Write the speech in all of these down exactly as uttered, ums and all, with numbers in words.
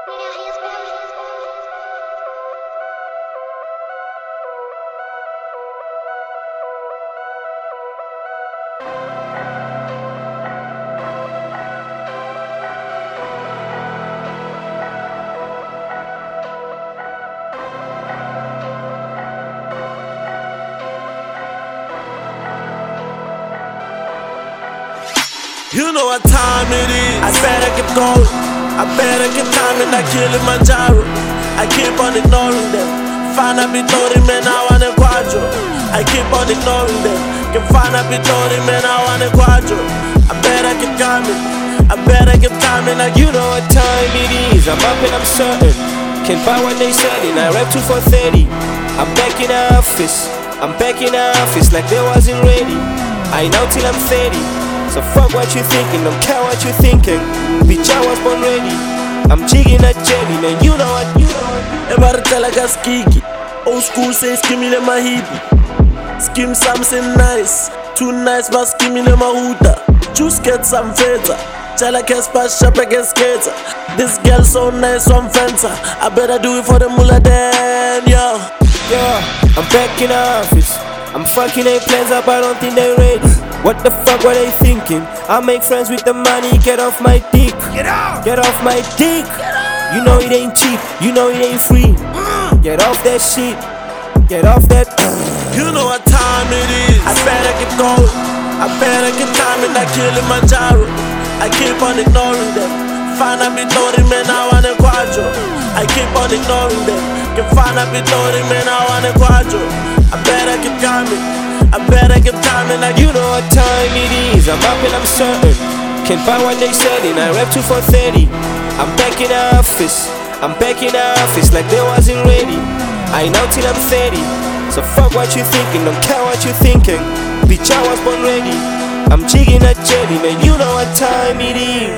You know what time it is. I better keep going. I better keep climbing that Kilimanjaro. I keep on ignoring them. Find a Pitori, man, I want a quadro. I keep on ignoring them. Can find a Pitori, man, I want a quadro. I better keep climbing. I better keep climbing like you know what time it is. I'm up and I'm certain. Can't buy what they selling. I rap two for thirty. I'm back in the office. I'm back in the office like they wasn't ready. I know till I'm thirty. So fuck what you thinking, don't care what you thinking. Bitch, I was born ready. I'm jigging that jelly, man, you know what, you know what. Everybody tell like a skiki. Old school say skimming in my hippie. Skim something nice. Too nice, but skimming in my hoota. Juice get some feta. Tell like a splash shop against skater. This girl so nice, so I'm fencer. I better do it for the mullah then, yo. Yeah, I'm back in the office. I'm fucking their plans up, I don't think they're ready. What the fuck were they thinking? I make friends with the money, get off my dick. Get out! Get off my dick! You know it ain't cheap, you know it ain't free. Get off that shit, get off that. You know what time it is. I better keep going. I better keep climbing that Kilimanjaro. I keep on ignoring them. Find a Pitori, man, I want a quadro. I keep on ignoring them. Can find a Pitori, man, I want a quadro. I better keep climbing. I better keep climbing like you know what time it is. I'm up and I'm certain. Can't buy what they selling. I rap two for thirty. I'm back in the office. I'm back in the office like they wasn't ready. I know till I'm thirty. So fuck what you thinking, don't care what you thinking. Bitch, I was born ready. I'm jigging that jelly, man, you know what time it is.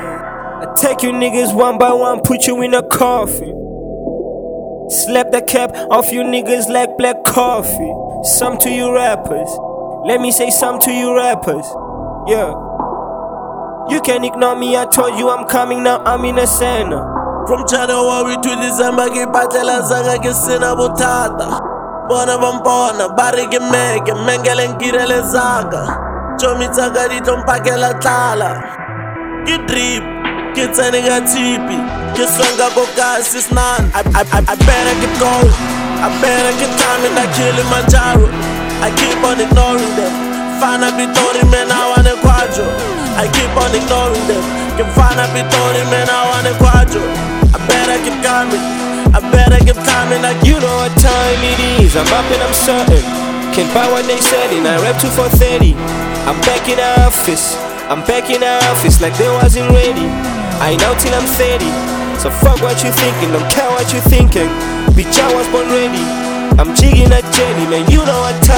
I take you niggas one by one, put you in a coffin. Slap the cap off you niggas like black coffee. Some to you rappers. Let me say some to you rappers. Yeah. You can ignore me, I told you I'm coming now, I'm in a center. From January to December, ngiphathela zanga ngisina butata. Bona bambona, bari ke meke, mengele ngirele zanga. Chomi tsaka di tompakela tlala. Ke drip, ke tsene ga tipi, ke songa go gas is none. I, I, I, I better keep going. I better keep climbing that Kilimanjaro. I keep on ignoring them. Find a Pitori, man, I want a quadro. I keep on ignoring them. Can find a Pitori, man, I want a quadro. I better keep climbing. I better keep climbing like you know what time it is. I'm up and I'm certain. Can't buy what they selling. I rap two for thirty. I'm back in the office. I'm back in the office like they wasn't ready. I know till I'm thirty. So fuck what you thinking, don't care what you thinking. Bitch, I was born ready. I'm jigging that jelly, man, you know what time